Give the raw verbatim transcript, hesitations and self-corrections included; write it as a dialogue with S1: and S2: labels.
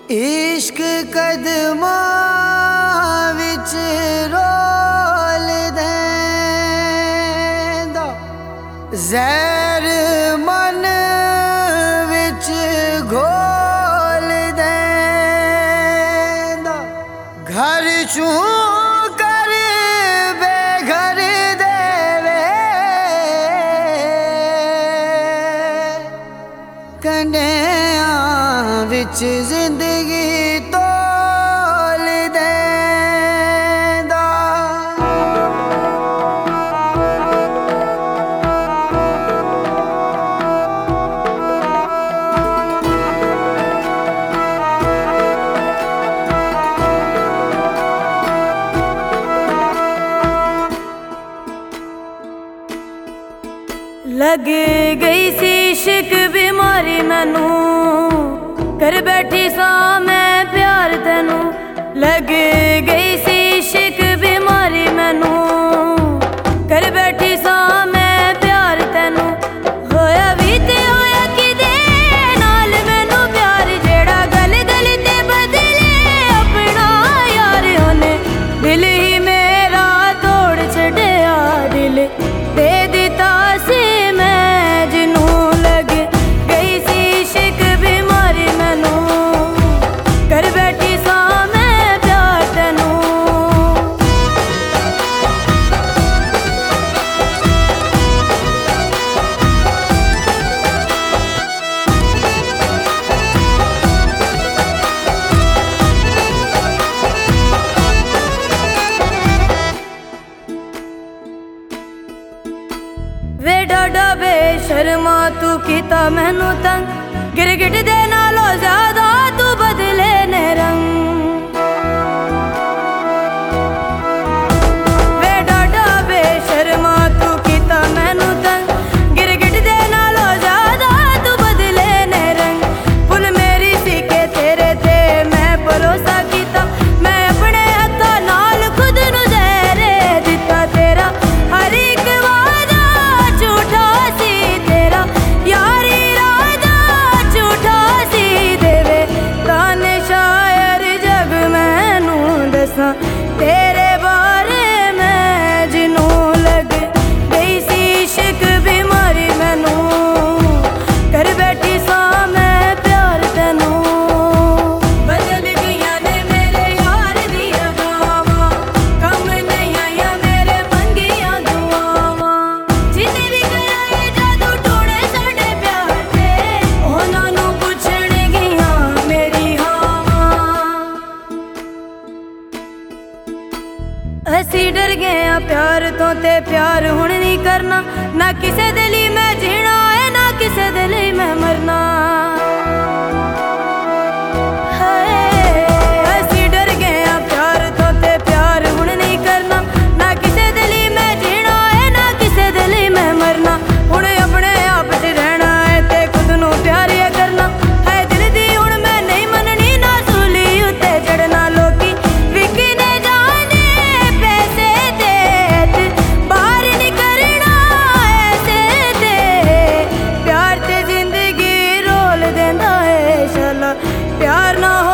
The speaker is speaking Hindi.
S1: इश्क कदमां विच रोल देंदा, ज़हर मन विच घोल देंदा। घर चूं कर बेघर देवे, कंढियां विच जिंदगी तोल देंदा।
S2: लग गई सी इश्क बीमारी मैनू, कर बैठी सा मैं प्यार तेनू। लग गई सी इश्क बीमारी मैनू, कर बैठी सा मैं प्यार तेनू। होया भी ते होया किदे नाल मैनू प्यार, जेड़ा गल गल ते बदले अपना यार। ओने दिल ही मेरा तोड़ छड्या, दिल दे दिता सी मैं जिनू। लग गई सी इश्क बीमारी मैनू, कर बैठी सा मैं प्यार तेनू। वे डाडा बेशर्मा तू कीता मैनू तंग, गिरगिट दे नालों ज्यादा तू बदले ने रंग। वे डाडा बेशर्मा तू कीता मैनू तंग, गिरगिट दे नालों ज्यादा तू बदले ने रंग। भुल मेरी सी के तेरे ते मैं भरोसा कीता, मैं अपने हत्थां नाल खुद नू ज़हरे दिता। तेरा हर एक वादा झूठा सी, तेरा यार इरादा झूठा सी। देवे ताने शायर जग मैनू दसां तेरे बारे मैं जिनू। लग गई सी इश्क बीमारी मैनू, कर बैठी सा मैं प्यार तेनू। बदल गईयां ने मेरे यार दियां गावां, कम नहीं आईयां मेरे मंगियां दुआवां। जिन्ने भी कराए जादू टूणे साडे प्यार ते, उन्हां नू पुछणगियां मेरी हावां। असी डर गए आ प्यार तो ते प्यार हुण नहीं करना, ना किसे दे लई मैं जीना है ना किसे दे लई मैं मरना। हाय असी डर गए आ प्यार तो ते प्यार हुण नहीं करना, ना किसे दे लई मैं जीना है ना किसे दे लई मैं मरना। हुण अपने आप च रहना है ते खुद नू प्यार ही करना है। दिल दी हुण मैं नहीं मननी, ना सूली उत्ते चढ़ना। लोकी विकी ने जाने पैसे दे बाहर नहीं करना ऐसे दे। प्यार ते जिंदगी रोल देंदा है शाला, प्यार ना